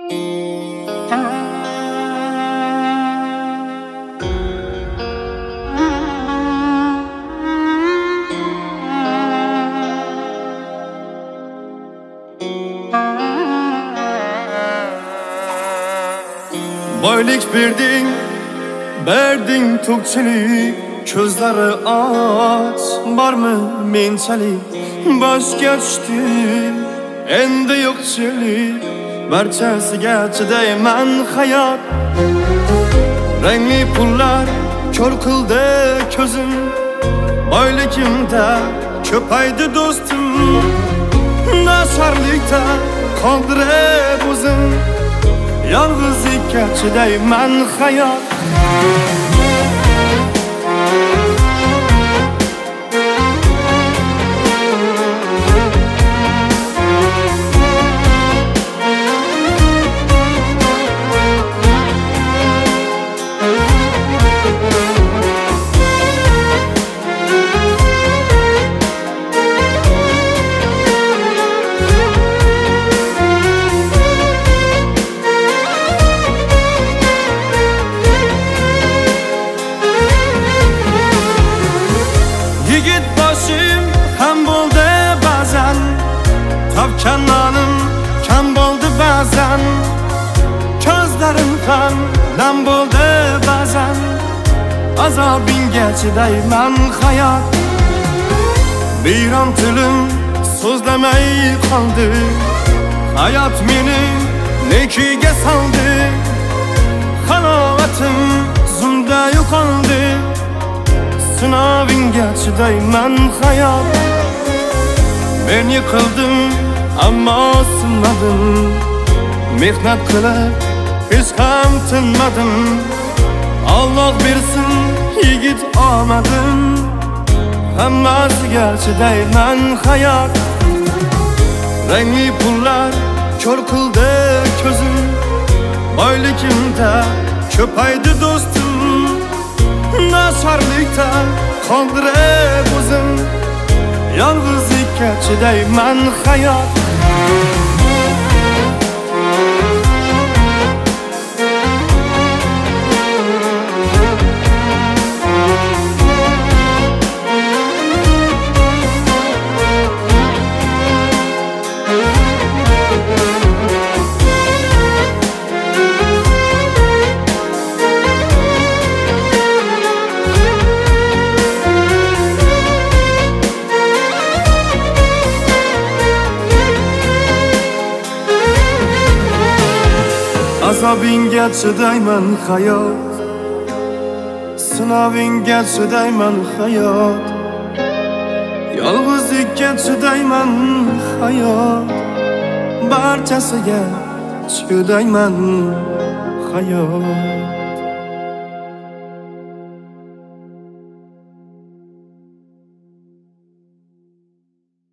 Boylik berding to'kchilik, ko'zlari och, bormi menchalik, boshga tushdi endi yo'qchilik, barchasiga chidayman hayot. Rangli pullar ko'r qildi ko'zim, boyligimda ko'paydi do'stim, nasarlikda qoldirib o'zim, yolg'izlikka chidayman hayot. Yigit boshim ham bo'ldi ba'zan, topganlarim kam bo'ldi ba'zan, ko'zlarim ham nam bo'ldi ba'zan, azobingga chidayman hayot. Biyron tilim so'zlamay qoldi, hayot meni nekiga soldi, halovatim zumda yo'qoldi, sinovingga chidayman hayot. Men yiqildim ammo sinmadim, mehnat qilib hech ham tinmadim. Alloh bersin yigit omadim, hammasiga chidayman hayot. Rangli pullar ko'r qildi ko'zim, boyligimda ko'paydi do'stim, nasarlikda qoldirib o'zim, yolg'izlikka chidayman hayot. Azobingga chidayman hayot, sinovingga chidayman hayot, yolg'izlikka chidayman hayot, barchasiga chidayman hayot.